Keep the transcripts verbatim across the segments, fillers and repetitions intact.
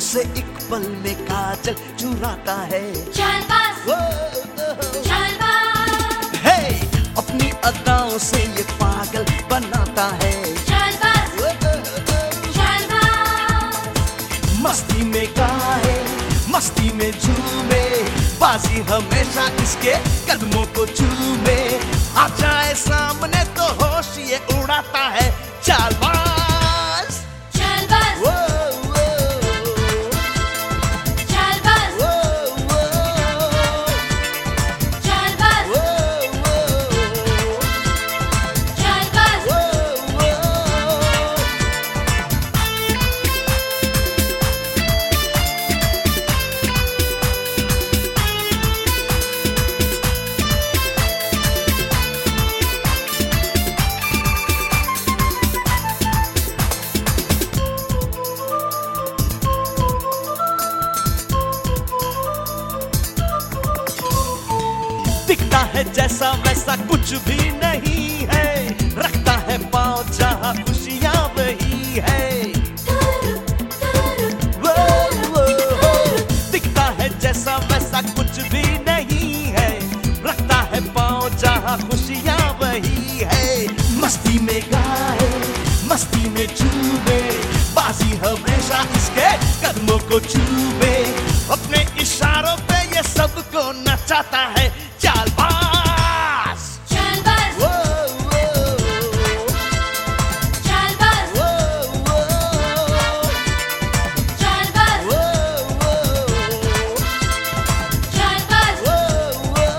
से एक पल में काजल चुराता है। चालबाज, ओ, ओ, ओ, चालबाज, हे, अपनी अदाओं से ये पागल बनाता है। चालबाज, ओ, ओ, ओ, चालबाज, मस्ती में गाए, मस्ती में झूमे, बाजी हमेशा इसके कदमों को चूमे। आ जाए सामने तो होश ये उड़ाता है। चालबाज, चालबाज, ओ, ओ, चालबाज, ओ, ओ, चालबाज, ओ, चालबाज। ओ, ओ, ओ। दिखता है जैसा वैसा कुछ भी नहीं है, रखता है पाँव जहाँ खुशियाँ वही है। वो, वो, वो, दिखता है जैसा वैसा कुछ भी नहीं है, रखता है पाँव जहाँ खुशियाँ वही है। मस्ती में गाए, मस्ती में झूमे, बाजी हमेशा इसके कदमों को चूमे। अपने इशारों पे ये सबको नचाता है। चालबाज, चालबाज, वो, वो, चालबाज, वो, वो, चालबाज, वो, वो, चालबाज। वो, वो।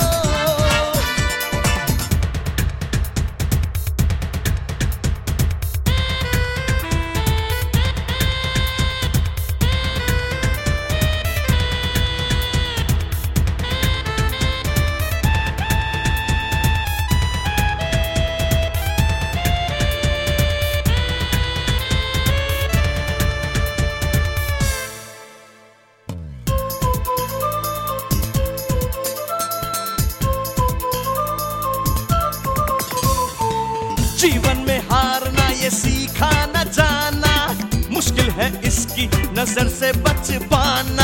जीवन में हारना ये सीखा न जाना, मुश्किल है इसकी नजर से बच पाना।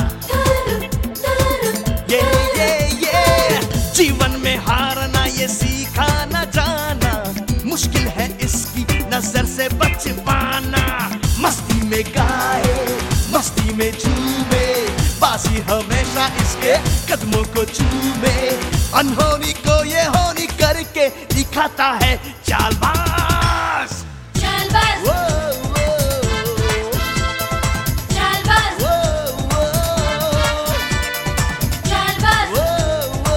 ये ये ये जीवन में हारना ये सीखा न जाना, मुश्किल है इसकी नजर से बच पाना। मस्ती में गाए, मस्ती में झूमे, बाजी हमेशा इसके कदमों को चूमे। अनहोनी को ये होनी करके दिखाता है। चालबाज, चालबाज, वो, वो, चालबाज, वो, वो, चालबाज, वो, वो,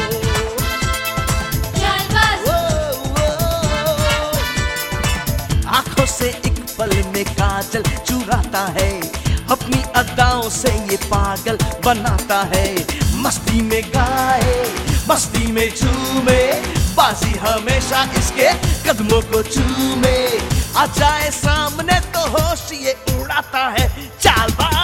चालबाज। वो, वो। आंखों से एक पल में काजल चुराता है, अपनी अदाओं से ये पागल बनाता है। मस्ती में गाए, मस्ती में झूमे, बाजी हमेशा इसके कदमों को चूमे। आ जाए सामने तो होश ये उड़ाता है। चालबाज।